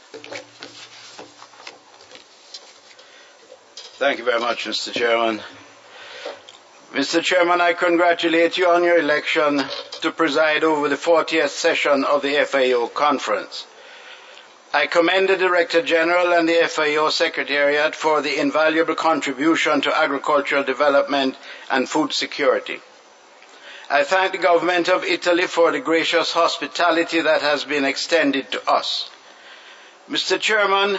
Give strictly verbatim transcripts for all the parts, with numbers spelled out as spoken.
Thank you very much, Mister Chairman. Mister Chairman, I congratulate you on your election to preside over the fortieth session of the F A O conference. I commend the Director General and the F A O Secretariat for the invaluable contribution to agricultural development and food security. I thank the government of Italy for the gracious hospitality that has been extended to us. Mister Chairman,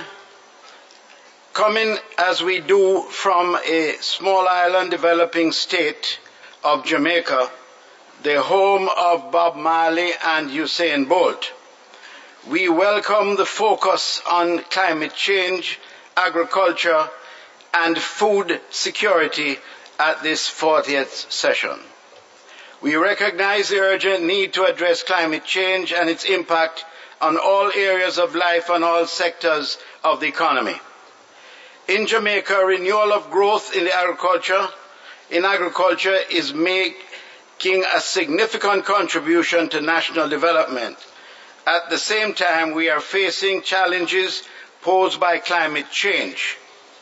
coming as we do from a small island developing state of Jamaica, the home of Bob Marley and Usain Bolt, we welcome the focus on climate change, agriculture, and food security at this fortieth session. We recognize the urgent need to address climate change and its impact on all areas of life and all sectors of the economy. In Jamaica, renewal of growth in the agriculture, in agriculture is making a significant contribution to national development. At the same time, we are facing challenges posed by climate change.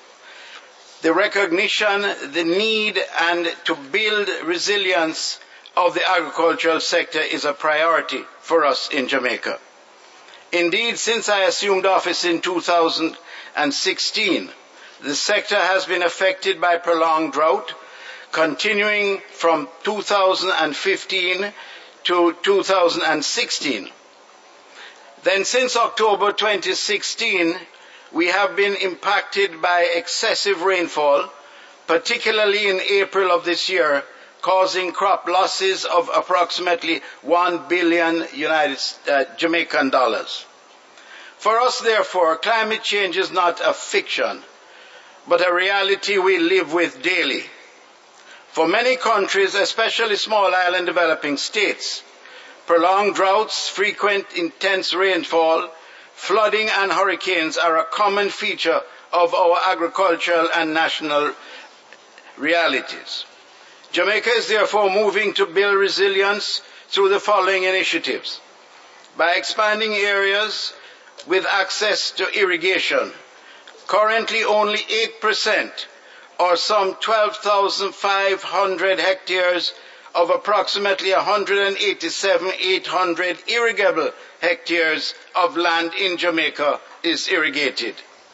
The recognition, the need, and to build resilience of the agricultural sector is a priority for us in Jamaica. Indeed, since I assumed office in two thousand sixteen, the sector has been affected by prolonged drought, continuing from two thousand fifteen to two thousand sixteen. Then since October twenty sixteen, we have been impacted by excessive rainfall, particularly in April of this year, causing crop losses of approximately one billion United uh, Jamaican dollars. For us, therefore, climate change is not a fiction, but a reality we live with daily. For many countries, especially small island developing states, prolonged droughts, frequent intense rainfall, flooding and hurricanes are a common feature of our agricultural and national realities. Jamaica is therefore moving to build resilience through the following initiatives. By expanding areas with access to irrigation. Currently only eight percent, or some twelve thousand five hundred hectares of approximately one hundred eighty-seven thousand eight hundred irrigable hectares of land in Jamaica is irrigated.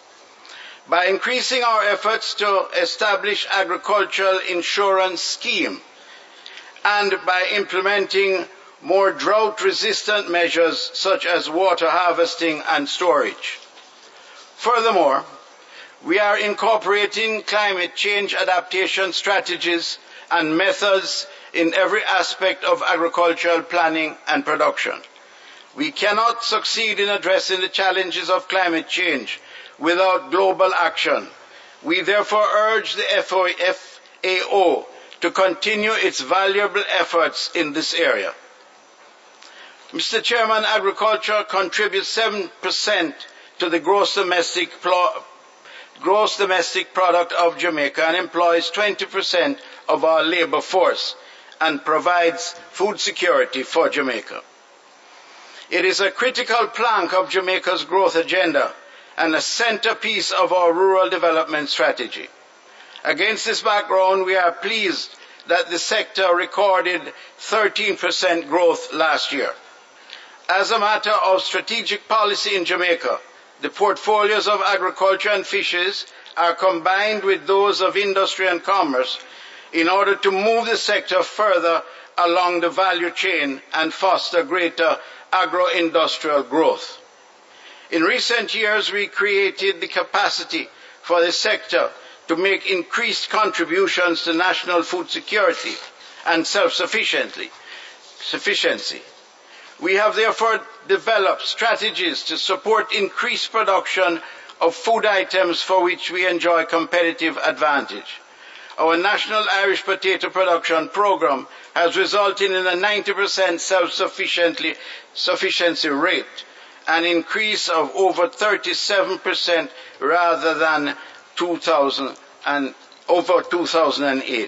By increasing our efforts to establish agricultural insurance scheme and by implementing more drought-resistant measures such as water harvesting and storage. Furthermore, we are incorporating climate change adaptation strategies and methods in every aspect of agricultural planning and production. We cannot succeed in addressing the challenges of climate change without global action. We therefore urge the F A O to continue its valuable efforts in this area. Mister Chairman, agriculture contributes seven percent to the gross domestic, gross domestic product of Jamaica and employs twenty percent of our labor force and provides food security for Jamaica. It is a critical plank of Jamaica's growth agenda and a centerpiece of our rural development strategy. Against this background, we are pleased that the sector recorded thirteen percent growth last year. As a matter of strategic policy in Jamaica, the portfolios of agriculture and fisheries are combined with those of industry and commerce in order to move the sector further along the value chain and foster greater agro-industrial growth. In recent years, we created the capacity for the sector to make increased contributions to national food security and self-sufficiency. We have therefore developed strategies to support increased production of food items for which we enjoy competitive advantage. Our National Irish Potato Production Programme has resulted in a ninety percent self-sufficiency rate, an increase of over thirty-seven percent rather than two thousand and over two thousand eight.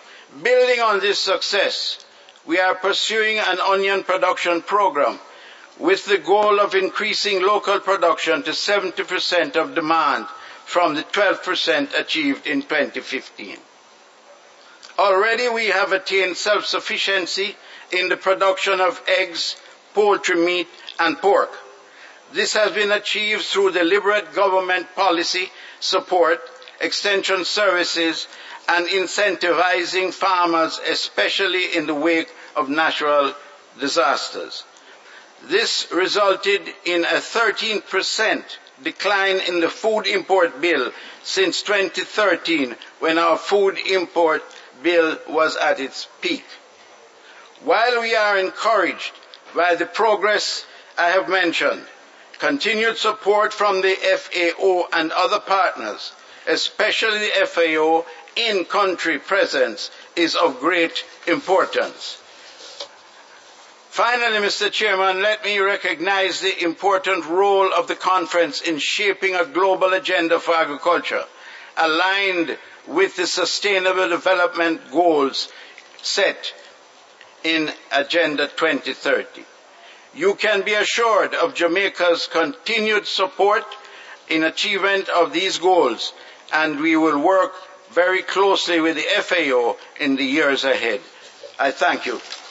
Building on this success, we are pursuing an onion production program with the goal of increasing local production to seventy percent of demand from the twelve percent achieved in twenty fifteen. Already we have attained self-sufficiency in the production of eggs, poultry meat, and pork. This has been achieved through deliberate government policy support, extension services, and incentivizing farmers, especially in the wake of natural disasters. This resulted in a thirteen percent decline in the food import bill since twenty thirteen, when our food import bill was at its peak. While we are encouraged by the progress I have mentioned, continued support from the F A O and other partners, especially the F A O in-country presence, is of great importance. Finally, Mister Chairman, let me recognize the important role of the conference in shaping a global agenda for agriculture, aligned with the Sustainable Development Goals set in Agenda twenty thirty. You can be assured of Jamaica's continued support in achievement of these goals, and we will work very closely with the F A O in the years ahead. I thank you.